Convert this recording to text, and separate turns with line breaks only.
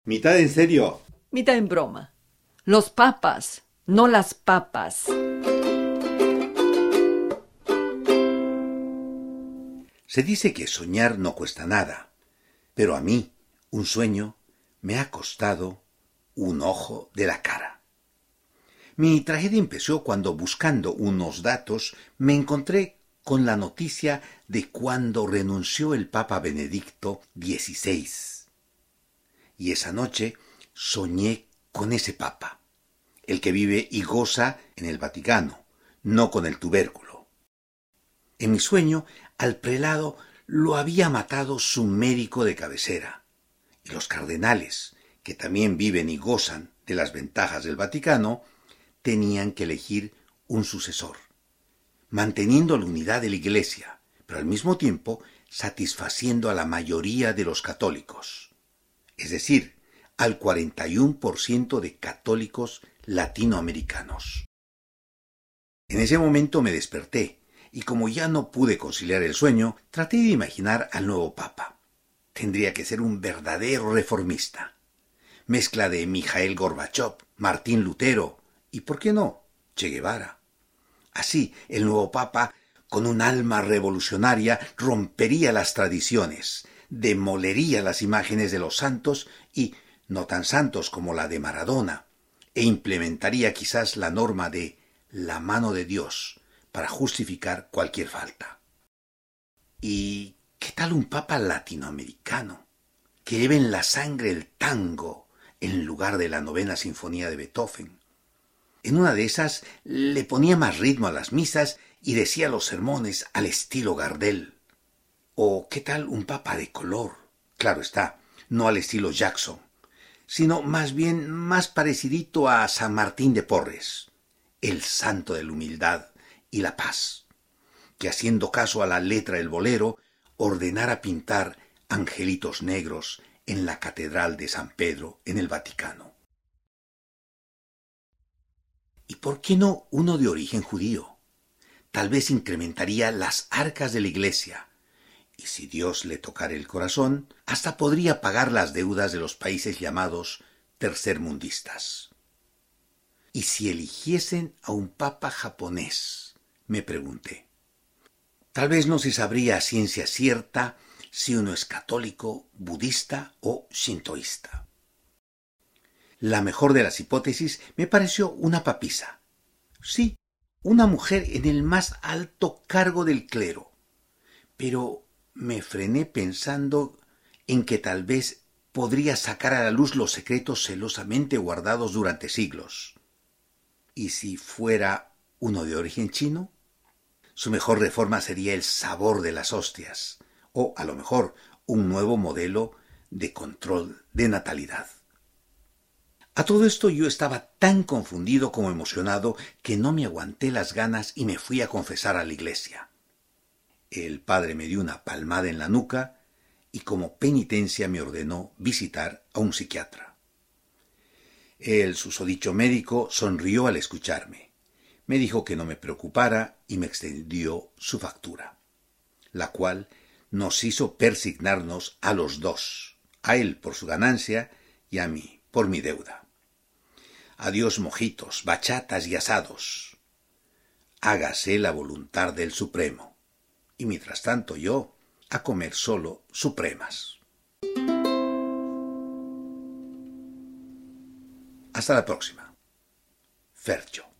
Mitad en serio.
Mitad en broma. Los papas, no las papas.
Se dice que soñar no cuesta nada, pero a mí, un sueño, me ha costado un ojo de la cara. Mi tragedia empezó cuando, buscando unos datos, me encontré con la noticia de cuando renunció el Papa Benedicto XVI. Y esa noche soñé con ese Papa, el que vive y goza en el Vaticano, no con el tubérculo. En mi sueño, al prelado lo había matado su médico de cabecera, y los cardenales, que también viven y gozan de las ventajas del Vaticano, tenían que elegir un sucesor, manteniendo la unidad de la Iglesia, pero al mismo tiempo satisfaciendo a la mayoría de los católicos, es decir, al 41% de católicos latinoamericanos. En ese momento me desperté, y como ya no pude conciliar el sueño, traté de imaginar al nuevo Papa. Tendría que ser un verdadero reformista. Mezcla de Mikhail Gorbachev, Martín Lutero y, ¿por qué no?, Che Guevara. Así, el nuevo Papa, con un alma revolucionaria, rompería las tradiciones, demolería las imágenes de los santos y no tan santos como la de Maradona, e implementaría quizás la norma de la mano de Dios para justificar cualquier falta. ¿Y qué tal un papa latinoamericano que lleve en la sangre el tango en lugar de la novena sinfonía de Beethoven? En una de esas le ponía más ritmo a las misas y decía los sermones al estilo Gardel. ¿O qué tal un papa de color? Claro está, no al estilo Jackson, sino más bien más parecidito a San Martín de Porres, el santo de la humildad y la paz, que haciendo caso a la letra del bolero, ordenara pintar angelitos negros en la Catedral de San Pedro en el Vaticano. ¿Y por qué no uno de origen judío? Tal vez incrementaría las arcas de la Iglesia, y si Dios le tocara el corazón, hasta podría pagar las deudas de los países llamados tercermundistas. ¿Y si eligiesen a un papa japonés?, me pregunté. Tal vez no se sabría a ciencia cierta si uno es católico, budista o shintoísta. La mejor de las hipótesis me pareció una papisa. Sí, una mujer en el más alto cargo del clero. Pero me frené pensando en que tal vez podría sacar a la luz los secretos celosamente guardados durante siglos. ¿Y si fuera uno de origen chino? Su mejor reforma sería el sabor de las hostias, o a lo mejor un nuevo modelo de control de natalidad. A todo esto yo estaba tan confundido como emocionado que no me aguanté las ganas y me fui a confesar a la iglesia. El padre me dio una palmada en la nuca y como penitencia me ordenó visitar a un psiquiatra. El susodicho médico sonrió al escucharme. Me dijo que no me preocupara y me extendió su factura, la cual nos hizo persignarnos a los dos, a él por su ganancia y a mí por mi deuda. Adiós mojitos, bachatas y asados. Hágase la voluntad del Supremo. Y mientras tanto yo a comer solo supremas. Hasta la próxima. Fercho.